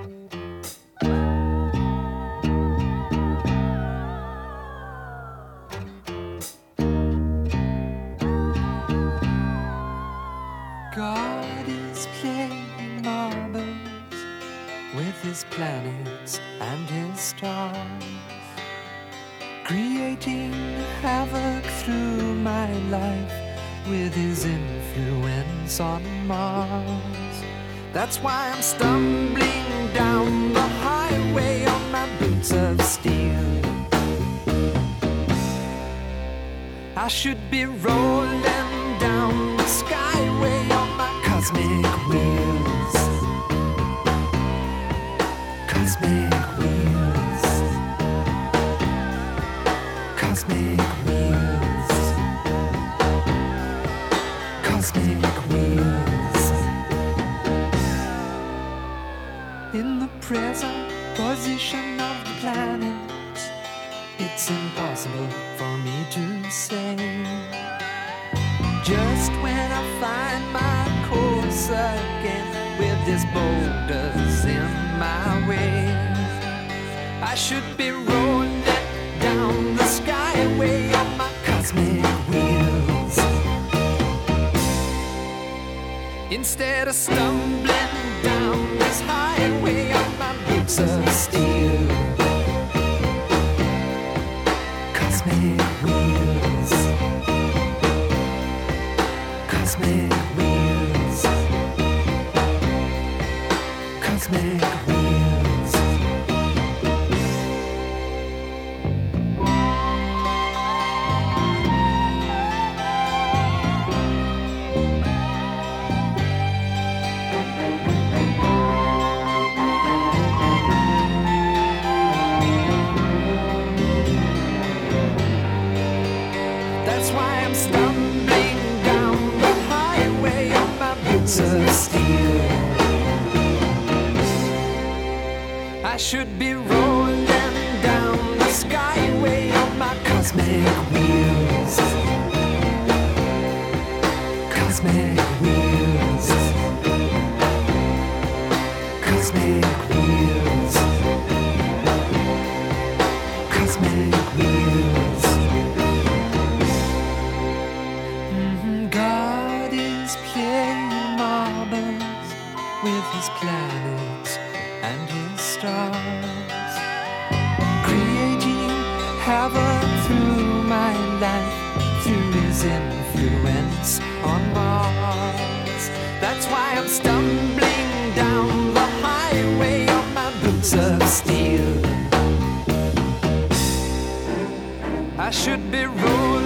God is playing marbles with his planets and his stars, creating havoc through my life with his influence on Mars. That's why I'm stumbling down the highway on my boots of steel. I should be rolling down the skyway on my cosmic wheels. Cosmic wheels. Cosmic wheels. Cosmic wheels. In the present position of the planet, it's impossible for me to say. Just when I find my course again, with these boulders in my way, I should be rolling down the skyway on my cosmic wheels, instead of stumbling down this highway on my boots of steel. Cosmic wheels. Cosmic wheels. Cosmic wheels. That's why I'm stumbling down the highway on my boots of steel. I should be rolling down the skyway on my cosmic wheels. Cosmic wheels. Cosmic wheels. Cosmic wheels. God is playing marbles with his planets and his stars, creating havoc through my life, through his influence on Mars. That's why I'm stumbling down the highway on my boots of steel. I should be rolling